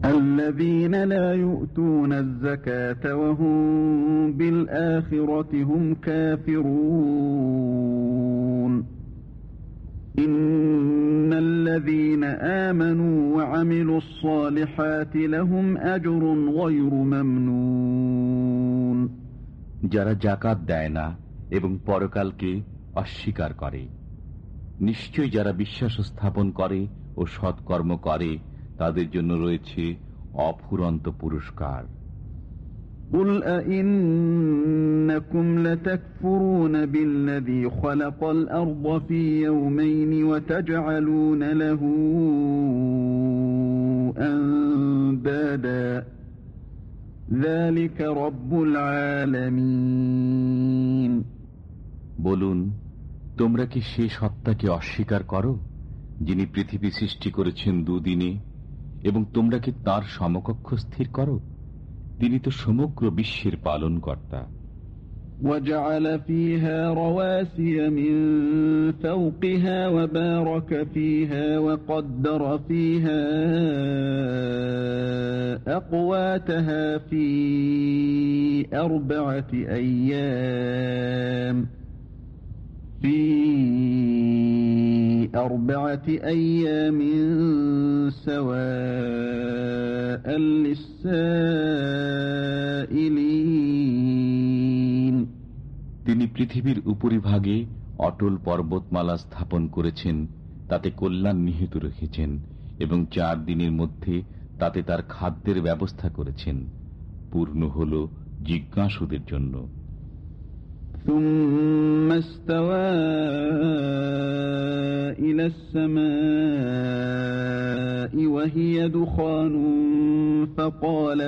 الذين لا يؤتون الزكاة وهم بالآخرة هم كافرون إن الذين آمنوا وعملوا الصالحات لهم أجر غير ممنون যারা যাকাত দেয় না এবং পরকালকে অস্বীকার করে, নিশ্চয়ই যারা বিশ্বাস স্থাপন করে ও সৎকর্ম করে তাদের জন্য রয়েছে অফুরন্ত পুরস্কার। قل أئنكم لتكفرون بالذي خلق الأرض في يومين وتجعلون له أندادا ذلك رب العالمين। বলুন, তোমরা কি সে সত্তাকে অস্বীকার করো যিনি পৃথিবী সৃষ্টি করেছেন দুদিনে, এবং তোমরা কি তার সমকক্ষ স্থির করো? তিনি তো সমগ্র বিশ্বের পালনকর্তা। وجعل فيها رواسي من فوقها وبارك فيها وقدر فيها أقواتها في أربعة أيام سواء للسائلين। তিনি পৃথিবীর উপরিভাগে অটল পর্বতমালা স্থাপন করেছেন, তাতে কল্যাণ নিহিত রেখেছেন, এবং 4 দিনের মধ্যে তাতে তার খাদ্যের ব্যবস্থা করেছেন, পূর্ণ হল জিজ্ঞাসুদের জন্য। ثم استوى إلى السماء وهي دخان فقال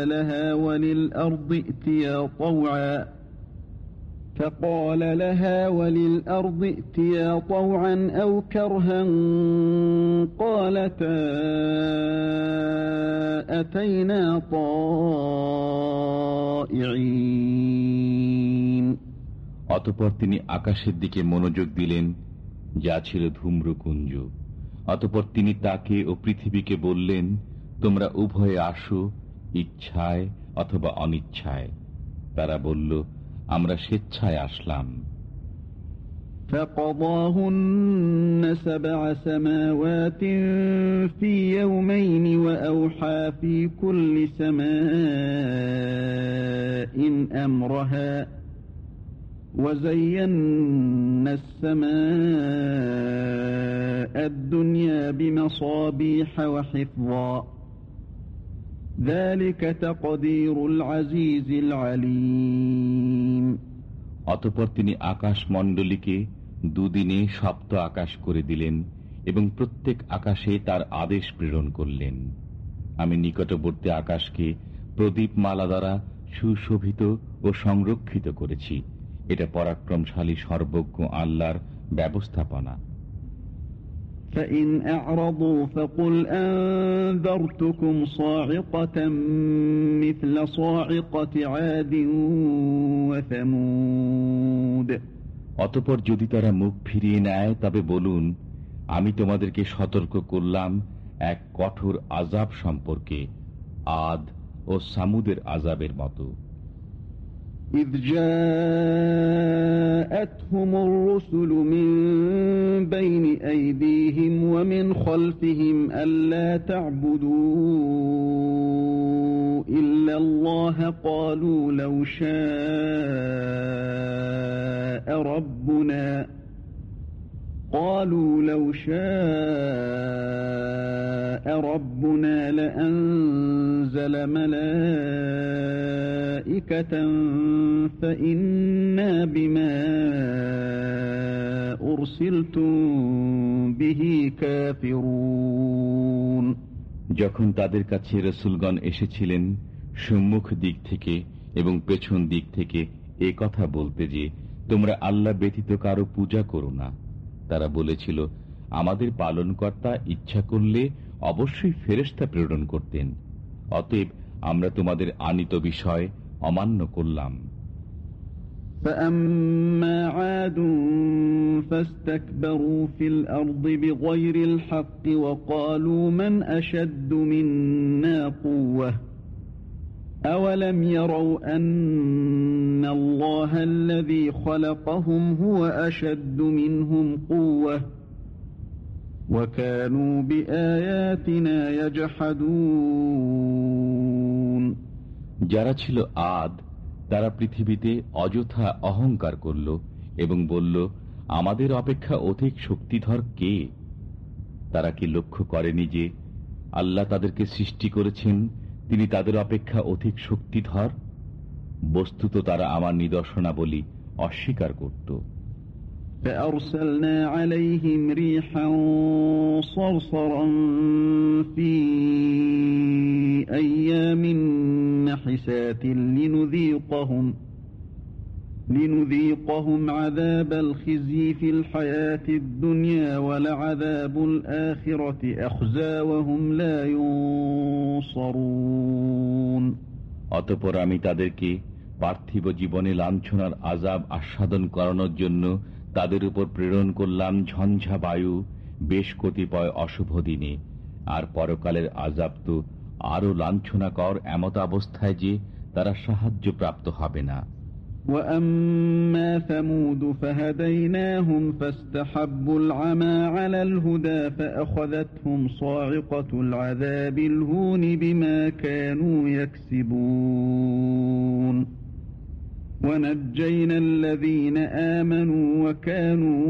لها وللأرض ائتيا طوعا أو كرها قالتا أتينا طائعين। অতঃপর তিনি আকাশের দিকে মনোযোগ দিলেন, যা ছিল ধূম্রকুঞ্জ। অতঃপর তিনি তাকে ও পৃথিবীকে বললেন, তোমরা উভয়ে আসো, ইচ্ছায় অথবা অনিচ্ছায়। তারা বলল, আমরা স্বেচ্ছায় আসলাম। فقضاهن 7 سماوات في يومين وأوحى في كل سماء أمرها وزينا السماء الدنيا بمصابيح وحفظا ذلك تقدير العزيز العليم। অতঃপর তিনি আকাশ মণ্ডলীকে 2 দিনে সপ্ত আকাশ করে দিলেন এবং প্রত্যেক আকাশে তার আদেশ প্রেরণ করলেন। আমি নিকটবর্তী আকাশকে প্রদীপমালা দ্বারা সুশোভিত ও সংরক্ষিত করেছি। এটা পরাক্রমশালী সর্বজ্ঞ আল্লাহর ব্যবস্থাপনা। فإن أعرضوا فقل أنذرتكم صاعقة مثل صاعقة عاد وثمود। অতঃপর যদি তারা মুখ ফিরিয়ে নেয় তবে বলুন, আমি তোমাদেরকে সতর্ক করলাম এক কঠোর আযাব সম্পর্কে, আদ ও সামুদের আযাবের মতো। إذ جاءتهم الرسل من بين أيديهم ومن خلفهم ألا تعبدوا إلا الله قالوا لو شاء ربنا لأنزل ملائكة فإنا بما أرسلتم به كافرون। যখন তাদের কাছে রাসূলগণ এসেছিলেন সম্মুখ দিক থেকে এবং পেছন দিক থেকে এ কথা বলতে যে তোমরা আল্লাহ ব্যতীত কারো পূজা করো না, তারা বলেছিল, আমাদের পালনকর্তা ইচ্ছা করলে অবশ্যই ফেরেশতা প্রেরণ করতেন, অতএব আমরা তোমাদের আনীত বিষয় অমান্য করলাম। فأما عاد فاستكبروا في الأرض بغير الحق وقالوا من أشد منا قوة أولم يروا أن الله الذي خلقهم هو أشد منهم قوة وكانوا بآياتنا يجحدون যারা ছিল আদ তারা পৃথিবীতে অযথা অহংকার করল এবং বলল, আমাদের অপেক্ষা অধিক শক্তিধর কে? তারা কি লক্ষ্য করেনি যে আল্লাহ তাদেরকে সৃষ্টি করেছেন, তিনি তাদের অপেক্ষা অধিক শক্তিধর? বস্তুত তারা আমার নিদর্শনাবলী অস্বীকার করত। فأرسلنا عليهم ريحا صرصرا في أيام نحسات لنذيقهم عذاب الخزي في الحياة الدنيا ولعذاب الآخرة أخزى وهم لا ينصرون। অতঃপর আমি তাদেরকে পার্থিব জীবনে লাঞ্ছনার আযাব আস্বাদন করানোর জন্য তাদের উপর প্রেরণ করলাম ঝঞ্ঝা বায়ু বেশ কতিপয় অশুভ দিনে, আর পরকালের আযাব তো আরো লাঞ্ছনাকর এমত অবস্থায় যে তারা সাহায্য প্রাপ্ত হবে না। وَأَمَّا ثَمُودُ فَهَدَيْنَاهُمْ فَاسْتَحَبُّوا الْعَمَى عَلَى الْهُدَى فَأَخَذَتْهُمْ صَاعِقَةُ الْعَذَابِ الْهُونِ بِمَا كَانُوا يَكْسِبُونَ وَنَجَّيْنَا الَّذِينَ آمَنُوا وَكَانُوا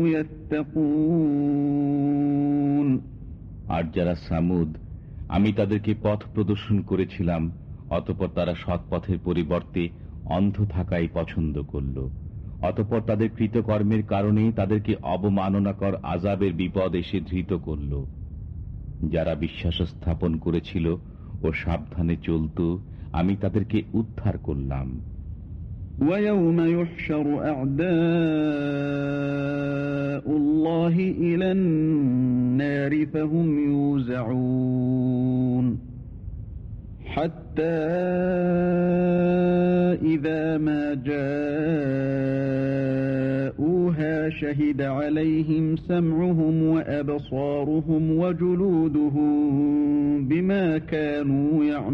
يَتَّقُونَ। আর যারা সামুদ, আমি তাদেরকে পথ প্রদর্শন করেছিলাম, অতঃপর তারা সৎ পথের পরিবর্তে অন্ধ থাকাই পছন্দ করল। অতঃপর তাদের কৃতকর্মের কারণে তাদেরকে অবমাননাকর আযাবের বিপদ এসে ধৃত করল। যারা বিশ্বাস স্থাপন করেছিল ও সাবধানে চলত, আমি তাদেরকে উদ্ধার করলাম। وَيَوْمَ يُحْشَرُ أَعْدَاءُ اللَّهِ إِلَى النَّارِ فَهُمْ يُوزَعُونَ حَتَّى إِذَا مَا جَاءُوهَا شَهِدَ عَلَيْهِمْ سَمْعُهُمْ وَأَبْصَارُهُمْ وَجُلُودُهُمْ بِمَا كَانُوا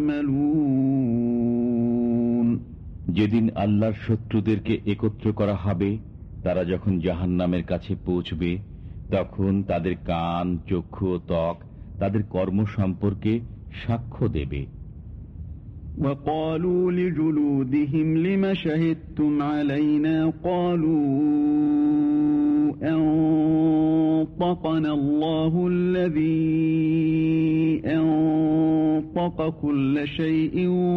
يَعْمَلُونَ। যেদিন আল্লাহর শত্রুদেরকে একত্র করা হবে, তারা যখন জাহান্নামের কাছে পৌঁছবে, তখন তাদের কান, চক্ষু ও ত্বক তাদের কর্ম সম্পর্কে সাক্ষ্য দেবে। وَقَالُوا لِجُلُودِهِمْ لِمَ شَهِدتُّمْ عَلَيْنَا قَالُوا أَنطَقَنَا اللَّهُ الَّذِي أَنطَقَ كُلَّ شَيْءٍ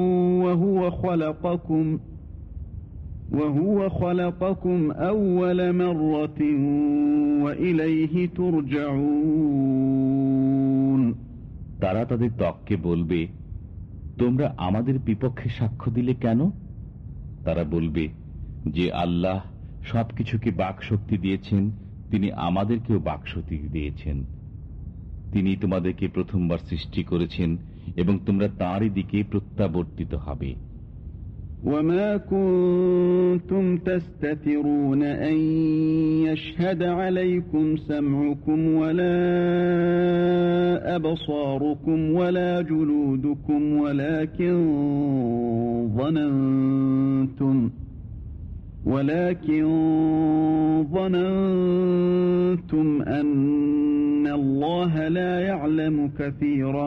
وَهُوَ خَلَقَكُمْ أَوَّلَ مَرَّةٍ وَإِلَيْهِ تُرْجَعُونَ। তারা তাদের ত্বককে বলবে, তোমরা আমাদের বিপক্ষে সাক্ষ্য দিলে কেন? তারা বলবে যে আল্লাহ সবকিছুকে বাকশক্তি দিয়েছেন, তিনি আমাদেরকেও বাকশক্তি দিয়েছেন। তিনি তোমাদেরকে প্রথমবার সৃষ্টি করেছেন এবং তোমরা তাঁরই দিকে প্রত্যাবর্তিত হবে। وَمَا كُنتُمْ تَسْتَتِرُونَ أَن يَشْهَدَ عَلَيْكُمْ سَمْعُكُمْ وَلَا أَبْصَارُكُمْ وَلَا جُلُودُكُمْ ولكن ظننتم أن الله لا يعلم كثيرا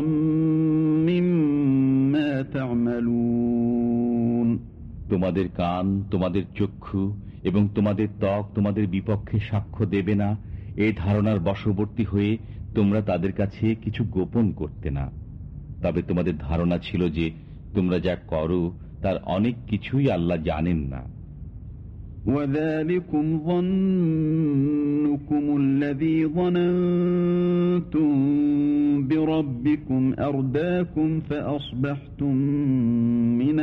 مما تعملون। তোমাদের কান, তোমাদের চক্ষু এবং তোমাদের ত্বক তোমাদের বিপক্ষে সাক্ষ্য দেবে না, এই ধারণার বশবর্তী হয়ে তোমরা তাদের কাছে কিছু গোপন করতে না। তবে তোমাদের ধারণা ছিল যে তোমরা যা করো তার অনেক কিছুই আল্লাহ জানেন না। وَذَلِكُمْ ظَنُّكُمُ الَّذِي ظَنَنْتُمْ بِرَبِّكُمْ أَرْدَاكُمْ فَأَصْبَحْتُمْ مِنَ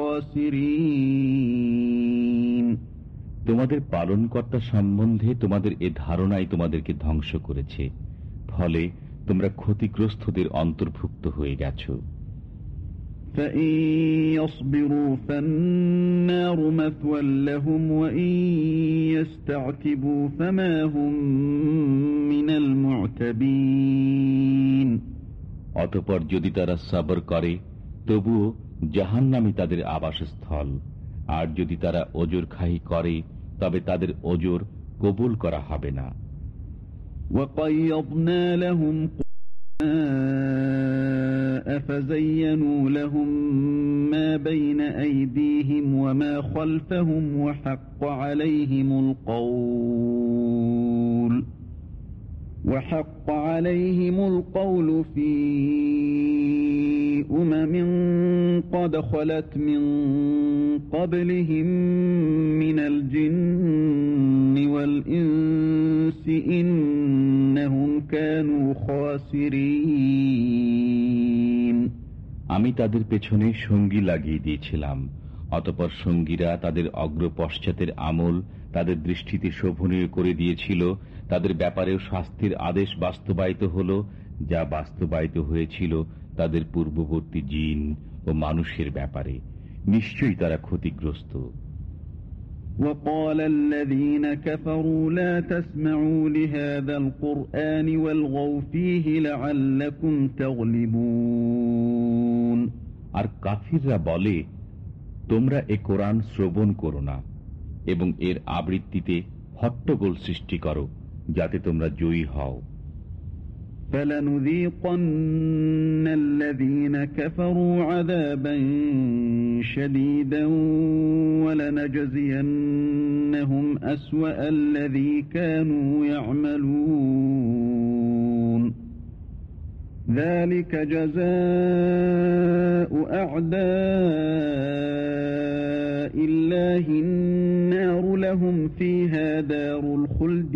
الْخَاسِرِينَ। তোমাদের পালনকর্তা সম্বন্ধে তোমাদের এ ধারণাই তোমাদেরকে ধ্বংস করেছে, ফলে তোমরা ক্ষতিগ্রস্তদের অন্তর্ভুক্ত হয়ে গেছ। فإن يصبروا فالنار مثوى لهم وإن يستعتبوا فما هم من المعتبين। অতঃপর যদি তারা সবর করে তবুও জাহান্নামই তাদের আবাসস্থল, আর যদি তারা ওজর খাহি করে তবে তাদের ওজর কবুল করা হবে না। وَقَيَّضْنَا لَهُمْ قُرَنَاءَ فَزَيَّنُوا لَهُم مَّا بَيْنَ أَيْدِيهِمْ وَمَا خَلْفَهُمْ وَحَقَّ عَلَيْهِمُ الْقَوْلُ فِي أُمَمٍ قَدْ خَلَتْ مِن قَبْلِهِم مِّنَ الْجِنِّ وَالْإِنسِ إِنَّهُمْ كَانُوا خَاسِرِينَ। আমি তাদের পেছনে সঙ্গী লাগিয়ে দিয়েছিলাম, অতঃপর সঙ্গীরা তাদের অগ্রপশ্চাতের আমল তাদের দৃষ্টিতে শোভনীয় করে দিয়েছিল। তাদের ব্যাপারেও শাস্তির আদেশ বাস্তবায়িত হল, যা বাস্তবায়িত হয়েছিল তাদের পূর্ববর্তী জিন ও মানুষের ব্যাপারে। নিশ্চয়ই তারা ক্ষতিগ্রস্ত। وقال الذين كفروا لا تسمعوا لهذا القرآن والغوا فيه لعلكم تغلبون। আর কাফিররা বলে, তোমরা এ কোরআন শ্রবণ করো না এবং এর আবৃত্তিতে হট্টগোল সৃষ্টি করো, যাতে তোমরা জয়ী হও। فَلَنُذِيقَنَّ الَّذِينَ كَفَرُوا عَذَابًا شَدِيدًا وَلَنَجْزِيَنَّهُمْ أَسْوَأَ الَّذِي كَانُوا يَعْمَلُونَ ذَلِكَ جَزَاءُ أَعْدَاءِ اللَّهِ النَّارُ لَهُمْ فِيهَا دَارُ الْخُلْدِ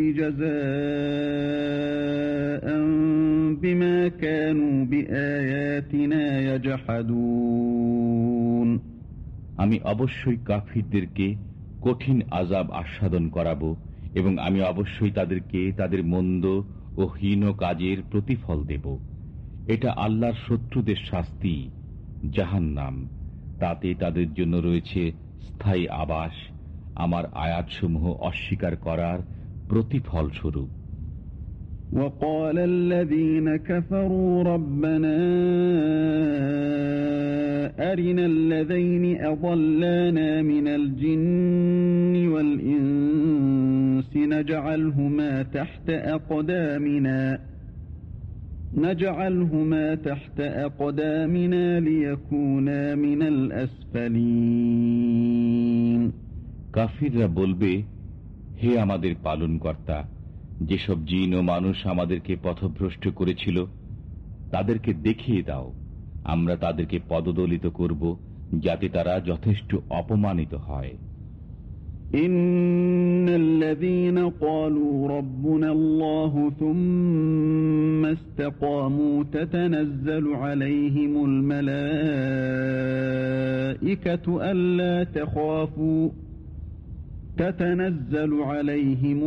جَزَاءً بِمَا كَانُوا بِآيَاتِنَا يَجْحَدُونَ। আমি অবশ্যই কাফিরদেরকে কঠিন আযাব আস্বাদন করাবো এবং আমি অবশ্যই তাদেরকে তাদের মন্দ ও হীন কাজের প্রতিফল দেব। এটা আল্লাহর শত্রুদের শাস্তি, জাহান্নাম। তাতে তাদের জন্য রয়েছে স্থায়ী আবাস, আমার আয়াতসমূহ অস্বীকার করার প্রতিফল স্বরূপ। وقال الذين كفروا ربنا أرنا الذين أضلانا من الجن والإنس نجعلهما تحت أقدامنا ليكونا من الأسفلين। কাফিররা বলবে, হে আমাদের পালনকর্তা, যেসব জিন ও মানুষ আমাদেরকে পথভ্রষ্ট করেছিল তাদেরকে দেখিয়ে দাও, আমরা তাদেরকে পদদলিত করব যাতে তারা যথেষ্ট অপমানিত হয়। ইন্নাল্লাযীনা ক্বালু রাব্বুনাল্লাহু থুম্মা ইসতাকামু তাতানাজ্জালু আলাইহিমুল মালাঈকাতু আল্লা তাখাফু تتنزل عليهم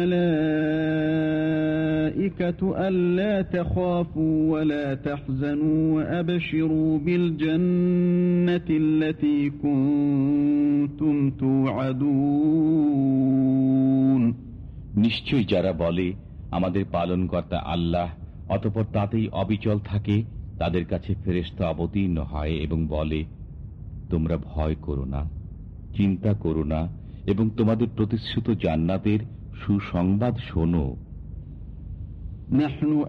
الملائكة ألا تخافوا ولا تحزنوا وأبشروا بالجنة التي كنتم توعدون। নিশ্চয়ই যারা বলে আমাদের পালনকর্তা আল্লাহ, অতঃপর তাতেই অবিচল থাকে, তাদের কাছে ফেরেশতা অবতীর্ণ হয় এবং বলে, তোমরা ভয় করো না, চিন্তা করো না এবং তোমাদের প্রতিশ্রুত জান্নাতের সুসংবাদ শোনো। নাহনু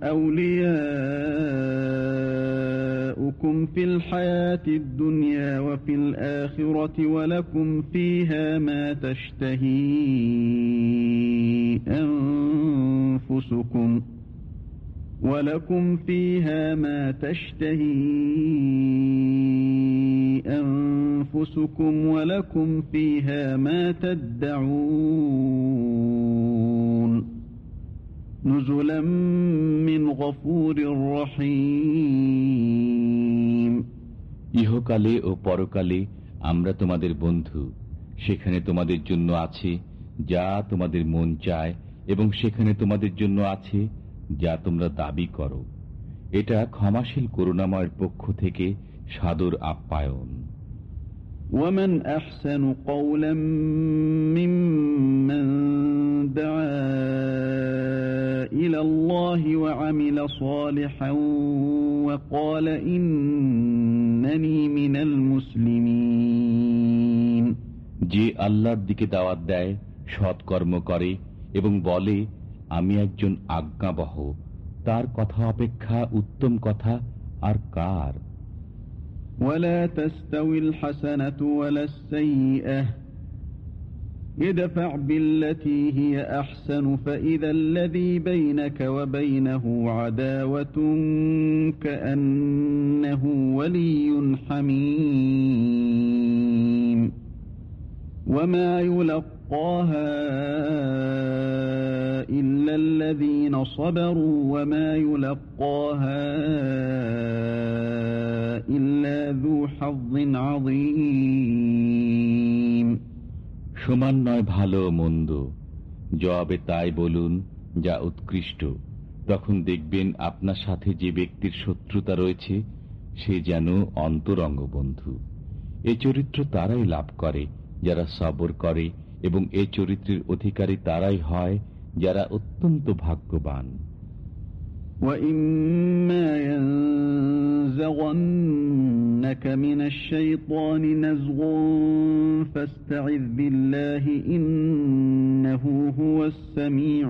আউলিয়াউকুম ফিল হায়াতিদ দুনিয়া ওয়া ফিল আখিরাতি ওয়া লাকুম ফিহা মা তাশতাহি আনফুসুকুম ولكم فيها ما تشتهي أنفسكم ولكم فيها ما تدعون نزلا من غفور رحيم। ইহকালে ও পরকালে আমরা তোমাদের বন্ধু, সেখানে তোমাদের জন্য আছে যা তোমাদের মন চায় এবং সেখানে তোমাদের জন্য আছে যা তোমরা দাবি করো। এটা ক্ষমাশীল করুণাময়ের পক্ষ থেকে সাদর আপ্যায়ন। ومن أحسن قولا ممن دعا إلى الله وعمل صالحا وقال إنني من المسلمين। যে আল্লাহর দিকে দাওয়াত দেয়, সৎকর্ম করে এবং বলে আমি একজন আজ্ঞাবহ, তার কথা অপেক্ষা উত্তম কথা আর কার? ولا تستوي الحسنة ولا السيئة ادفع بالتي هي أحسن فإذا الذي بينك وبينه عداوة كأنه ولي حميم وما يلقاها إلا الذين صبروا وما يلقاها إلا ذو حظ عظيم। সমান নয় ভালো মন্দ, জবাবে তাই বলুন যা উৎকৃষ্ট। তখন দেখবেন আপনার সাথে যে ব্যক্তির শত্রুতা রয়েছে সে যেন অন্তরঙ্গ বন্ধু। এই চরিত্র তারাই লাভ করে যারা সবর করে, এবং এই চরিত্রের অধিকারী তারাই হয় যারা অত্যন্ত ভাগ্যবান। وَإِمَّا يَنزَغَنَّكَ مِنَ الشَّيْطَانِ نَزْغٌ فَاسْتَعِذْ بِاللَّهِ إِنَّهُ هُوَ السَّمِيعُ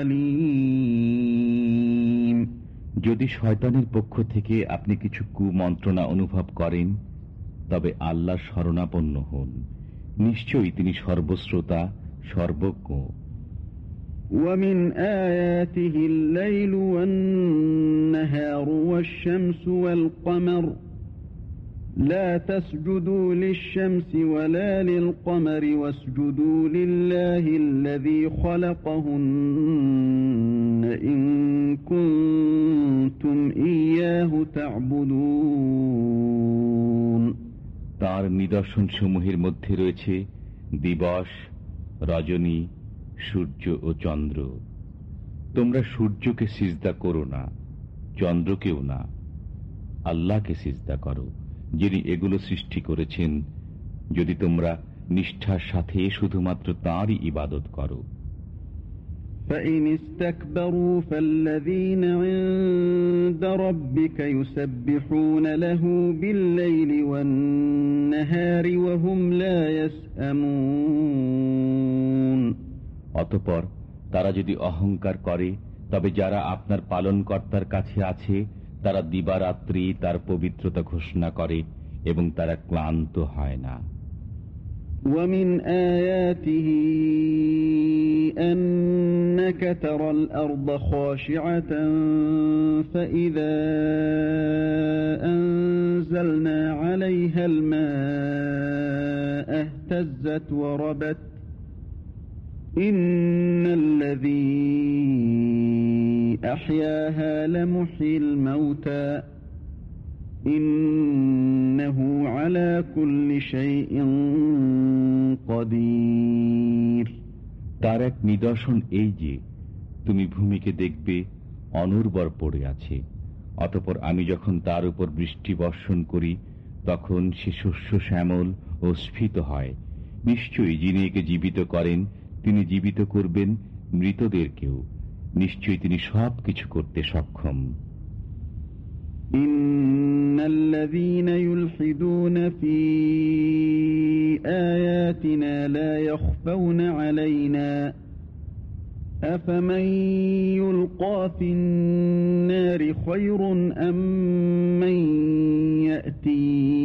الْعَلِيمُ। যদি শয়তানের পক্ষ থেকে আপনি কিছু কুমন্ত্রণা অনুভব করেন তবে আল্লাহর শরণাপন্ন হন, নিশ্চয়ই তিনি সর্বশ্রোতা সর্বজ্ঞ। وَمِنْ آيَاتِهِ اللَّيْلُ وَالنَّهَارُ وَالشَّمْسُ وَالْقَمَرُ لَا تَسْجُدُوا لِلشَّمْسِ وَلَا لِلْقَمَرِ وَاسْجُدُوا لِلَّهِ الَّذِي خَلَقَهُنَّ إِن كُنتُمْ إِيَّاهُ تَعْبُدُونَ। তার নিদর্শন সমূহের মধ্যে রয়েছে দিবস, রজনী, সূর্য ও চন্দ্র। তোমরা সূর্যকে সিজদা করো না, চন্দ্রকেও না, আল্লাহকে সিজদা করো যিনি এগুলো সৃষ্টি করেছেন, যদি তোমরা নিষ্ঠার সাথে শুধুমাত্র তাঁরই ইবাদত করো। فَإِنِ اسْتَكْبَرُوا فَالَّذِينَ عِندَ رَبِّكَ يُسَبِّحُونَ لَهُ بِاللَّيْلِ وَالنَّهَارِ وَهُمْ لَا يَسْأَمُونَ। অতঃপর তারা যদি অহংকার করে তবে যারা আপনার পালনকর্তার কাছে আছে তারা দিবারাত্রি তার পবিত্রতা ঘোষণা করে এবং তারা ক্লান্ত হয় না। وَمِنْ آيَاتِهِ أَنَّكَ تَرَى الْأَرْضَ خَاشِعَةً فَإِذَا أَنزَلْنَا عَلَيْهَا الْمَاءَ اهْتَزَّتْ وَرَبَتْ إِنَّ الَّذِي أَحْيَاهَا لَمُحْيِي الْمَوْتَى إِنَّهُ عَلَى كُلِّ شَيْءٍ قَدِيرٌ। তার এক নিদর্শন এই যে তুমি ভূমিকে দেখবে অনুর্বর পড়ে আছে, অতঃপর আমি যখন তার উপর বৃষ্টি বর্ষণ করি তখন সে শস্য শ্যামল ও স্ফীত হয়। নিশ্চয়ই যিনি একে জীবিত করেন তিনি জীবিত করবেন মৃতদেরকেও, নিশ্চয়ই তিনি সব কিছু করতে সক্ষম। ইন্নাল্লাযীনা ইউলহিদুনা ফী আয়াতিনা লা ইয়াখফাউনা আলাইনা আফামান ইউলকা ফিন-নারি খায়রুন আম্মান ইয়াতি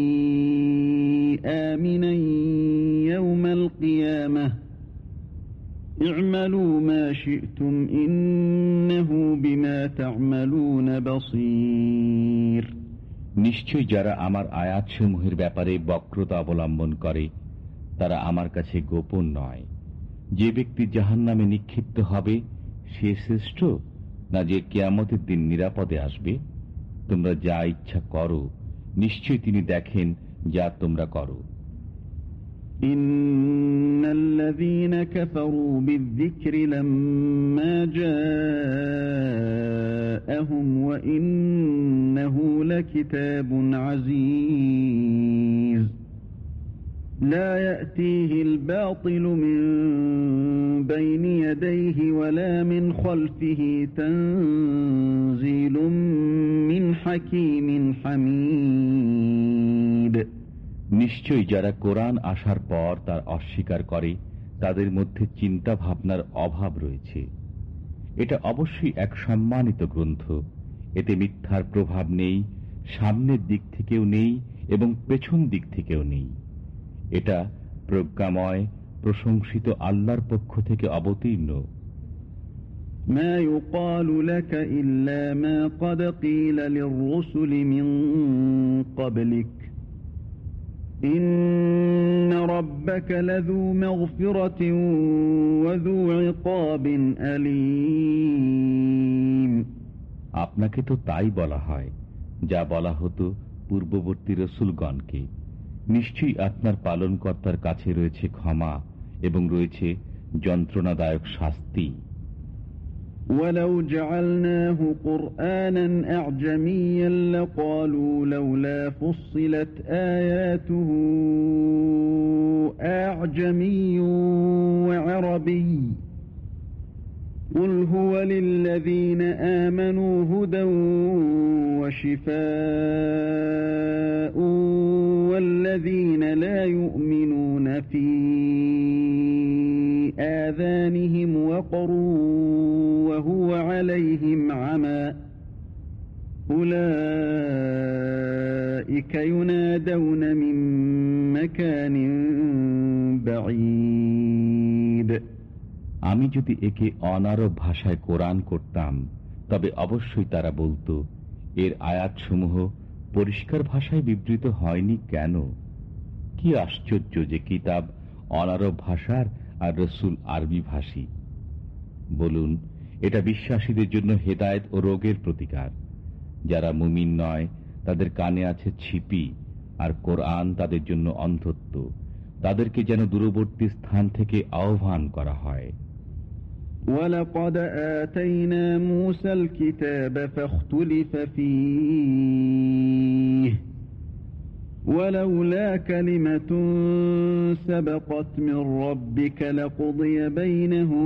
আমিনান ইয়াওমাল কিয়ামাহ ই'মালু মা শি'তুম ইন্নাহু বিমা তা'মালুনা বাসীর। নিশ্চয় যারা আমার আয়াতসমূহের ব্যাপারে বক্রতা অবলম্বন করে তারা আমার কাছে গোপন নয়। যে ব্যক্তি জাহান্নামে নিক্ষিপ্ত হবে সে শ্রেষ্ঠ না যে কিয়ামতের দিন নিরাপদে আসবে? তোমরা যা ইচ্ছা করো, নিশ্চয় তিনি দেখেন যা তোমরা করো। ইন্নাল্লাযীনা কাফারু বিয-যিকরি লাম্মা জাআহুম ওয়া ইন্নাহু লাকিতাবুন আযীজ লা ইয়াতিহিল বাতিলু মিন বাইনি ইয়াদাইহি ওয়া লা মিন খালফিহি তানযীলুম মিন হাকীমিন হামীদ। নিশ্চয়ই যারা কোরআন আসার পর তার অস্বীকার করে তাদের মধ্যে চিন্তা ভাবনার অভাব রয়েছে। এটা অবশ্যই এক সম্মানিত গ্রন্থ, এতে মিথ্যার প্রভাব নেই, সামনের দিক থেকেও নেই এবং পেছন দিক থেকেও নেই। এটা প্রজ্ঞাময়, প্রশংসিত আল্লাহর পক্ষ থেকে অবতীর্ণ। মা ইউকালু লাকা ইল্লা মা ক্বাদ ক্বিলা লির-রুসুলি মিন ক্বাবলিক ইন্না রাব্বাকা লাযু মাগফিরাতিন ওয়া যু ইকাবিন আলীম। আপনাকে তো তাই বলা হয় যা বলা হতো পূর্ববর্তী রাসূলগণকে। নিশ্চয়ই আপনার পালনকর্তার কাছে রয়েছে ক্ষমা এবং রয়েছে যন্ত্রণাদায়ক শাস্তি। ওয়ালাউ জাআলনাহু কুরআনান আ'জামিয়্যান লাকালু লাউলা ফুসসিলাত আয়াতুহু আ'জামিয়্যুন ওয়া আরাবিয়্যুন কুল হুয়া লিল্লাযীনা আমানু হুদান ওয়া শিফাa'un ওয়াল্লাযীনা লা ইউমিনুনা ফী آذانهم وقر وهو عليهم عمى أولئك ينادون من مكان بعيد। আমি যদি একে অনারব ভাষায় কোরআন করতাম তবে অবশ্যই তারা বলতো, এর আয়াতসমূহ পরিষ্কার ভাষায় বিবৃত হয়নি কেন? কি আশ্চর্য যে কিতাব অনারব ভাষার আর রসুল আরবি ভাষী। বলুন, এটা বিশ্বাসীদের জন্য হেদায়েত ও রোগের প্রতিকার। যারা মুমিন নয় তাদের কানে আছে ছিপি, আর কোরআন তাদের জন্য অন্ধত্ব। তাদেরকে যেন দূরবর্তী স্থান থেকে আহ্বান করা হয়। وَلَقَدْ آتَيْنَا مُوسَى الْكِتَابَ فَاخْتُلِفَ فِيهِ وَلَوْلَا كَلِمَةٌ سَبَقَتْ مِنْ رَبِّكَ لَقُضِيَ بَيْنَهُمْ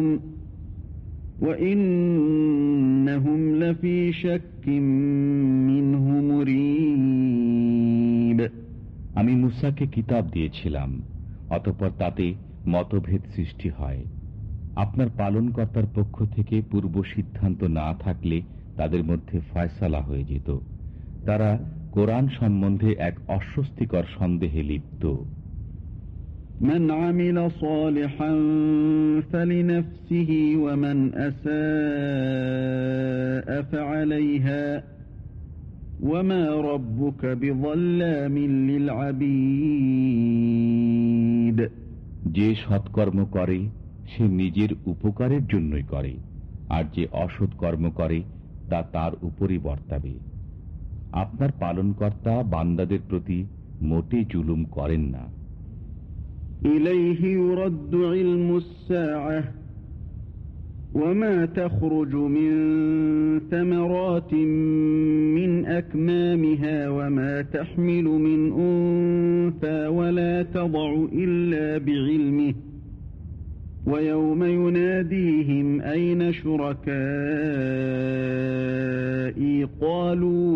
وَإِنَّهُمْ لَفِي شَكٍّ مِّنْهُ مُرِيبٍ। আমি মুসাকে কিতাব দিয়েছিলাম, অতঃপর তাতে মতভেদ সৃষ্টি হয়। আপনার পালনকর্তার পক্ষ থেকে পূর্ব সিদ্ধান্ত না থাকলে তাদের মধ্যে ফয়সালা হয়ে যেত। তারা কোরআন সম্বন্ধে এক অস্বস্তিকর সন্দেহে লিপ্ত। মান আমিলা সালিহান ফালিনাফসিহি ওয়া মান আসাআ ফাআলাইহা ওয়া মা রাব্বুকা বিযাল্লামিন লিল আবিদ। যে সৎকর্ম করে সে নিজের উপকারের জন্যই করে, আর যে অসৎ কর্ম করে তা তার উপরই বর্তাবে। আপনার পালনকর্তা বান্দাদের প্রতি মোটেই জুলুম করেন না। ইলাইহি ইউরাদ্দু ইলমুস সাআহ ওয়া মা তাখরুজু মিন সামারাতিন মিন আকমামিহা ওয়া মা তাহমিলু মিন উনসা ওয়া লা তাদউ ইল্লা বিইলমিহি وَيَوْمَ يُنَادِيهِمْ أَيْنَ شُرَكَائِي قَالُوا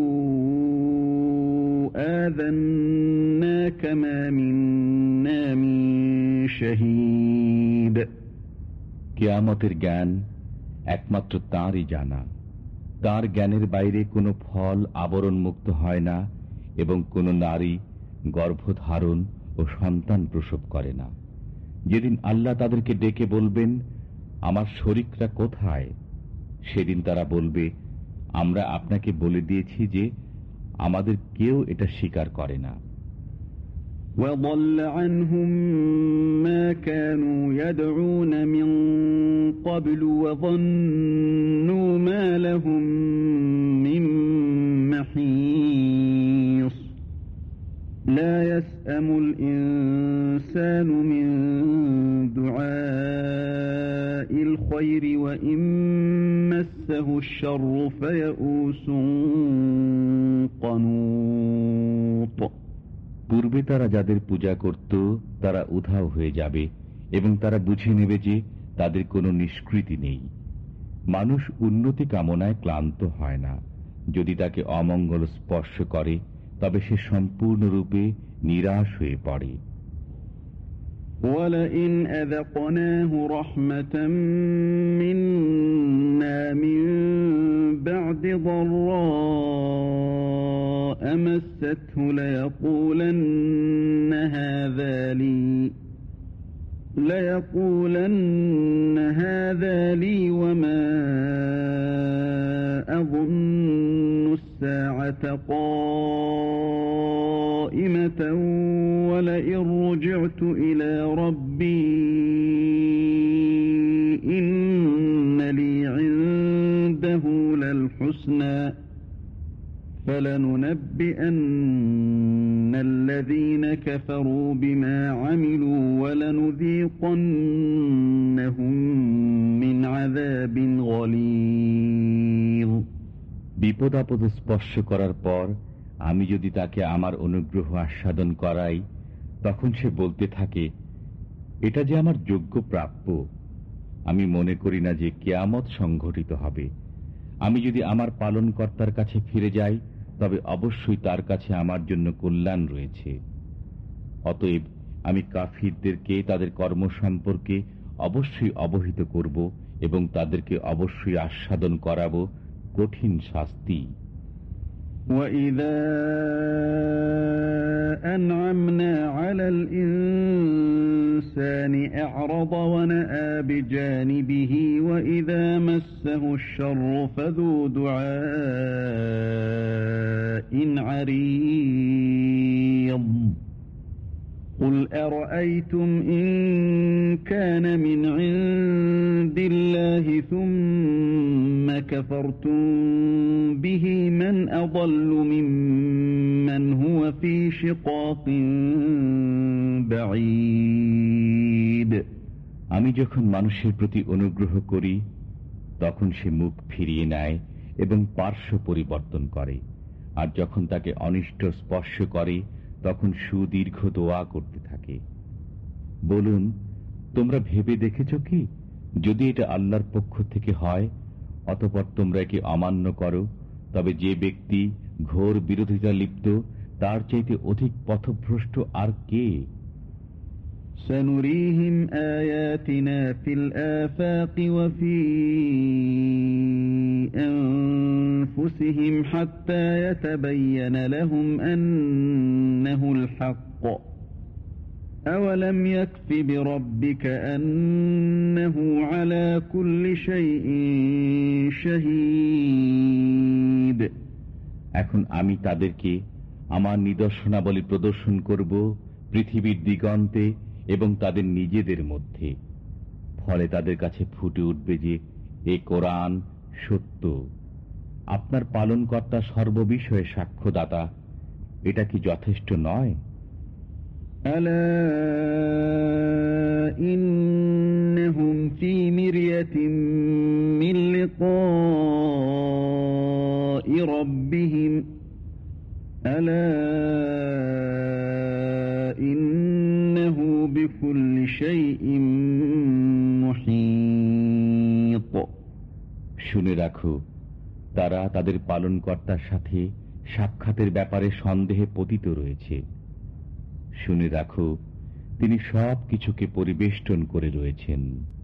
آذَنَّاكَ مَا مِنَّا مِن شَهِيدٍ। কিয়ামতের জ্ঞান একমাত্র তাঁরই জানা। তাঁর জ্ঞানের বাইরে কোনো ফল আবরণ মুক্ত হয় না এবং কোনো নারী গর্ভধারণ ও সন্তান প্রসব করে না। যেদিন আল্লাহ তাদেরকে ডেকে বলবেন, আমার শরীকরা কোথায়? সেদিন তারা বলবে, আমরা আপনাকে বলে দিয়েছি যে আমাদের কেউ এটা স্বীকার করে না। وَضَلَّ عَنْهُمْ مَا كَانُوا يَدْعُونَ مِنْ قَبْلُ وَظَنُّوا مَا لَهُمْ مِنْ مَحِيصٍ لا يسأم الإنسان من دعاء الخير وإن مسه الشر فيئوس قنوط। পূর্বে তারা যাদের পূজা করত তারা উধাও হয়ে যাবে এবং তারা বুঝে নেবে যে তাদের কোনো নিষ্কৃতি নেই। মানুষ উন্নতি কামনায় ক্লান্ত হয় না, যদি তাকে অমঙ্গল স্পর্শ করে তবে সে সম্পূর্ণরূপে নিরাশ হয়ে পড়ে। وَلَئِنْ أَذَقْنَاهُ رَحْمَةً مِنَّا مِنْ بَعْدِ ضَرَّاءَ مَسَّتْهُ لَيَقُولَنَّ هَذَا لِي وَمَا أَظُنُّ السَّاعَةَ قَائِمَةً وَلَئِنْ رُجِعْتُ إِلَى رَبِّي إِنَّ لِي عِندَهُ لَلْحُسْنَى فَلَنُنَبِّئَنَّ الَّذِينَ كَفَرُوا بِمَا عَمِلُوا وَلَنُذِيقَنَّهُم مِّنْ عَذَابٍ غَلِيظٍ। বিপদ আপদ স্পর্শ করার পর আমি যদি তাকে আমার অনুগ্রহ আস্বাদন করাই, তখন সে বলতে থাকে, এটা যে আমার যোগ্য প্রাপ্য। আমি মনে করি না যে কিয়ামত সংঘটিত হবে। আমি যদি আমার পালনকর্তার কাছে ফিরে যাই তবে অবশ্যই তার কাছে আমার জন্য কল্যাণ রয়েছে। অতএব আমি কাফিরদেরকে তাদের কর্ম সম্পর্কে অবশ্যই অবহিত করব এবং তাদেরকে অবশ্যই আস্বাদন করাবো কঠিন শাস্তি। وَإِذَا أَنْعَمْنَا عَلَى الْإِنسَانِ أَعْرَضَ وَنَأَىٰ بِجَانِبِهِ وَإِذَا مَسَّهُ الشَّرُّ فَذُو دُعَاءٍ عَرِيضٍ قُلْ أَرَأَيْتُمْ إِنْ كَانَ مِنْ عِنْدِ اللَّهِ ثُمَّ كَفَرْتُمْ بِهِ مَنْ أَضَلُّ مِمَّنْ هُوَ فِي شِقَاقٍ بَعِيدٍ। আমি যখন মানুষের প্রতি অনুগ্রহ করি তখন সে মুখ ফিরিয়ে নেয় এবং পার্শ্ব পরিবর্তন করে, আর যখন তাকে অনিষ্ট স্পর্শ করে তখন সুদীর্ঘ দোয়া করতে থাকে। বলুন, তোমরা ভেবে দেখেছ কি, যদি এটা আল্লাহর পক্ষ থেকে হয় অতঃপর তোমরা কি অমান্য করো, তবে যে ব্যক্তি ঘোর বিরোধিতা লিপ্ত তার চাইতে অধিক পথভ্রষ্ট আর কে? سنريهم آياتنا في الآفاق وفي أنفسهم حتى يتبين لهم أنه الحق أولم يكف بربك أنه على كل شيء شهيد। এখন আমি তাদেরকে আমার নিদর্শনাবলী প্রদর্শন করব পৃথিবীর দিগন্তে এবং তাদের নিজেদের মধ্যে, ফলে তাদের কাছে ফুটে উঠবে যে এ কোরআন সত্য। আপনার পালনকর্তা সর্ববিষয়ে সাক্ষ্যদাতা, এটা কি যথেষ্ট নয়? আলা ইন্নাহুম ফী মিরয়াতিন মিন লিকাই রাব্বিহিম আলা ইন্নাহু বিকুল্লি শাইইন মুহীত। শুনে রাখো, তারা তাদের পালনকর্তার সাথে সাক্ষাতের ব্যাপারে সন্দেহে পতিত রয়েছে। শুনে রাখো, তিনি সব কিছুকে পরিবেষ্টন করে রয়েছেন।